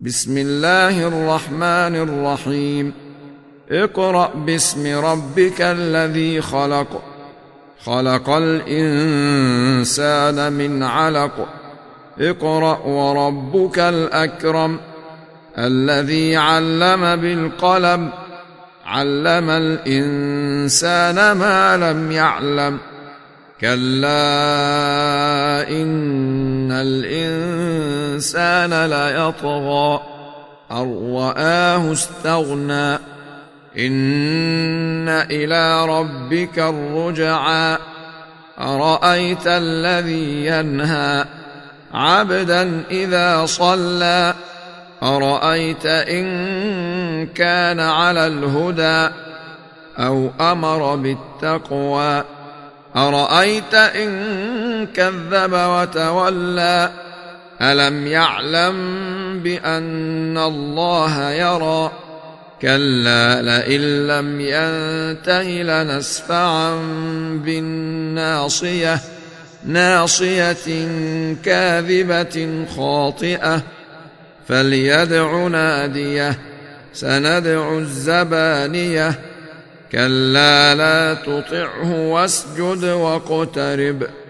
بسم الله الرحمن الرحيم اقرأ باسم ربك الذي خلق خلق الإنسان من علق اقرأ وربك الأكرم الذي علم بالقلم علم الإنسان ما لم يعلم كلا إن الإنسان ليطغى أن رآه استغنى إن إلى ربك الرجعى أرأيت الذي ينهى عبدا إذا صلى أرأيت إن كان على الهدى أو أمر بالتقوى أرأيت إن كذب وتولى ألم يعلم بأن الله يرى كلا لئن لم ينته لنسفعا بالناصية ناصية كاذبة خاطئة فليدع ناديه سندع الزبانية كلا لا تطعه واسجد واقترب